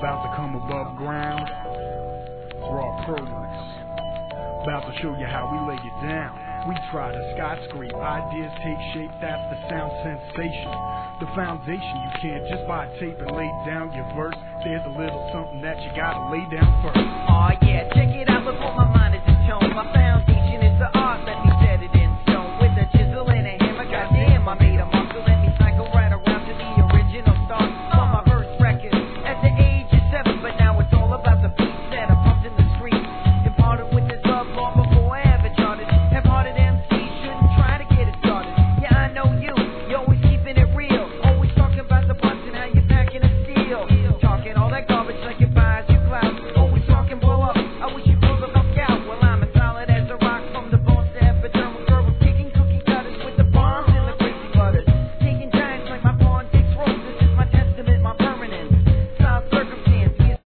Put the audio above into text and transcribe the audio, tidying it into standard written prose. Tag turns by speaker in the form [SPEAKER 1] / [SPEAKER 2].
[SPEAKER 1] about to come above ground. Raw produce, about to show you how we lay it down. We try to skyscrape, ideas take shape, that's the sound sensation. The foundation, you can't just buy a tape and lay down your verse. There's a little something that you gotta lay down first.
[SPEAKER 2] Oh yeah, check it out, look what my mind is in tone. My foundation